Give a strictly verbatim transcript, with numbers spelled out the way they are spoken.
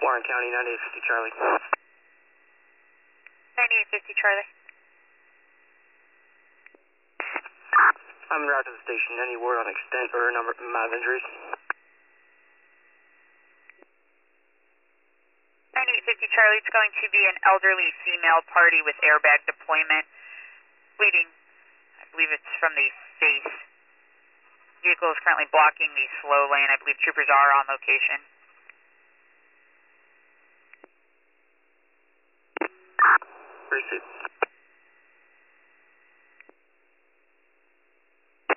Warren County, ninety-eight fifty Charlie. ninety-eight fifty Charlie. I'm en route to the station. Any word on extent or number amount of injuries? ninety-eight fifty Charlie, it's going to be an elderly female party with airbag deployment. Bleeding, I believe it's from the face. Vehicle is currently blocking the slow lane. I believe troopers are on location. Pursuit.